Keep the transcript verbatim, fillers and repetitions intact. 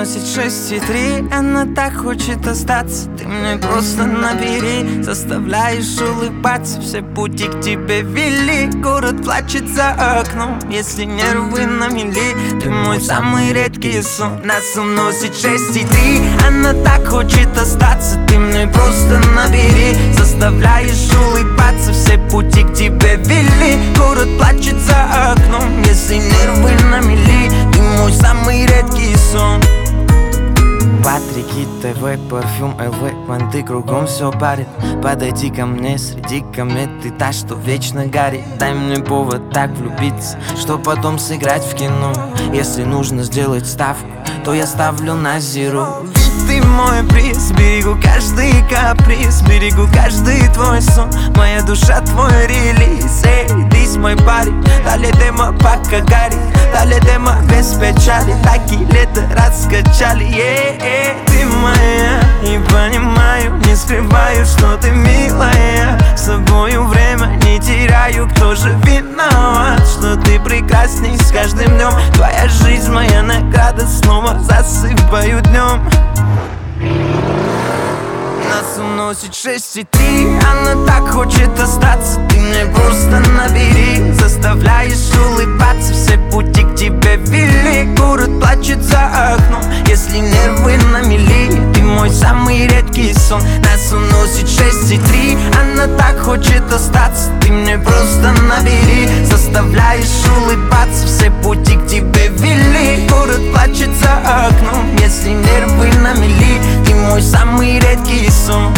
уносит шесть и три. Она так хочет остаться, ты мне просто набери. Заставляешь улыбаться, все пути к тебе вели. Город плачет за окном, если нервы на мели. Ты мой самый редкий сон. Нас уносит шесть и три. Она так хочет остаться, ты мне просто набери. Заставляешь улыбаться, все пути к тебе вели. Город плачет за окном, если нервы на мели. Ты мой самый редкий сон. Патрики, ТВ, парфюм, ЛВ, манты кругом все парит. Подойди ко мне, среди комет, ты та, что вечно горит. Дай мне повод так влюбиться, что потом сыграть в кино. Если нужно сделать ставку, то я ставлю на зеро. Ты мой приз, берегу каждый каприз, берегу каждый твой сон. Моя душа твой релиз. Эй, ты мой парень, дали демо пока горит. Дали демо без печали, такие лето раскачали. Yeah, yeah. Ты моя, и понимаю, не скрываю, что ты милая. С тобою время не теряю, кто же виноват, что ты прекрасней с каждым днем. Твоя жизнь, моя награда, снова засыпаю днем. Нас уносит шесть и три. Она так хочет остаться, ты мне просто набери. Заставляешь улыбаться, все пути к тебе вели. Город плачет за окном, если нервы на мели. Ты мой самый редкий сон. Нас уносит шесть и три. Она так хочет остаться, ты мне просто набери. Заставляешь улыбаться, все пути к тебе вели. Город плачет за окном, если нервы на мели. Ты мой самый редкий сон.